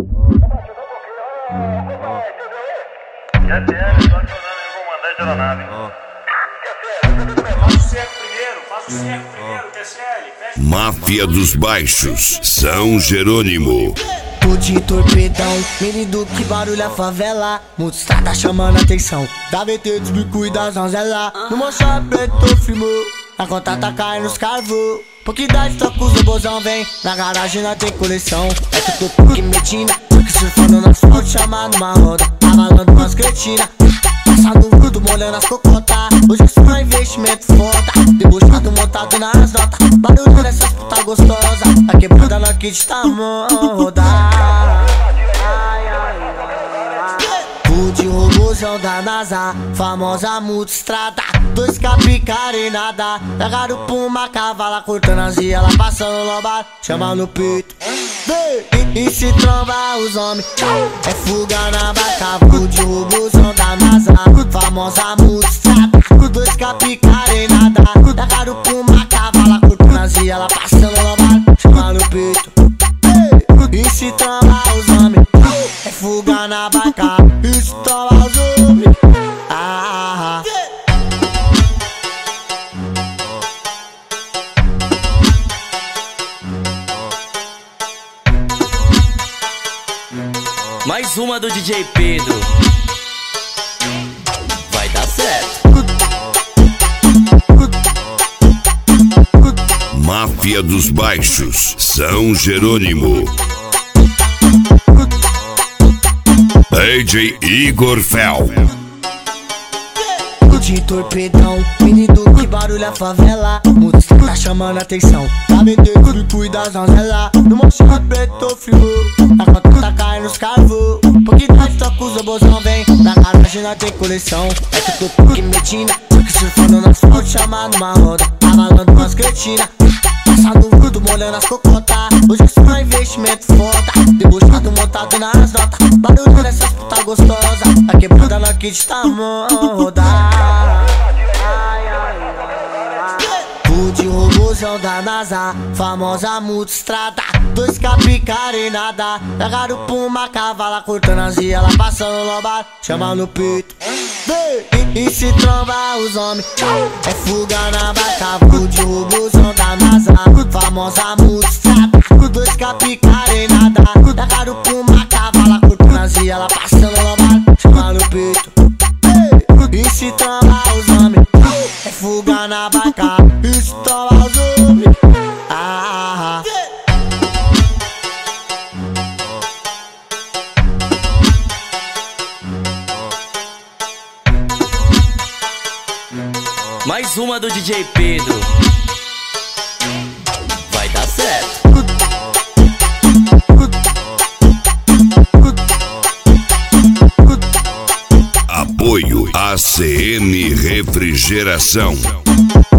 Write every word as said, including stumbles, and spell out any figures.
F L, tô acionando aí o comandante da aeronave. Faz o cerco primeiro, faz o cerco primeiro, T C L. Máfia dos Baixos, São Jerônimo. Tô de torpedão, menino que barulha a favela. Muita estrada chamando a atenção, da V T dos bico e das zanzela. No mochão preto firmou, a conta tá caindo nos carvos. Pouca idade toca os robôzão, vem. Na garagem nós tem coleção. É que eu tô que medina, que surfando no asfalto, chamando uma roda, avalando umas cretinas. Passando tudo, molhando as cocotas. Hoje é só um investimento foda, debochado montado nas notas. Barulho dessas puta gostosa, a quebrada nós que de tamanho rodar. De robôzão da NASA, famosa multistrada. Dois capicara e nada. Pegaram por uma cavala, cortando as e ela passando lombado, chama no peito. E, e se tromba os homens, é fuga na barca. De robôzão da NASA, famosa multistrada. Dois capicara e nada. Pegaram por uma cavala, cortando as e ela passando lombado, chama no peito. E se tromba os homens, é fuga na barca. Estoura os homens. Ah, mais uma do D J Pedro. Vai dar certo. Máfia dos Baixos, São Jerônimo. D J Igor Fel. De torpedão, menino que barulha a favela. Música tá chamando a atenção, tá vendendo bico e das zanzela. No mochão preto firmou, a conta tá caindo nos carvos. Pouca idade toca os robôzão, vem. Na garagem nós tem coleção. É que eu tô que medina, que surfando no asfalto, chamando uma roda, avalando umas cretinas. Passando tudo, molhando as cocotas. Hoje é só um investimento foda, debochado montado nas notas. Barulho dessas puta gostosa, a quebrada nós que de tamanho rodar. De robôzão da NASA, famosa multistrada. Dois capicara e nada. Pegaram por uma cavala, cortando as e ela passando lombado, chama no peito. E, e se tromba os homens, é fuga na barca. De robôzão da NASA, famosa multistrada. Dois capicara e nada. Pegaram por uma cavala, cortando as e ela passando lombado, chama no peito. E se tromba os homens, é fuga na barca. Estoura os homens. Ah, mais uma do D J Pedro. Vai dar certo. Apoio A C M Refrigeração.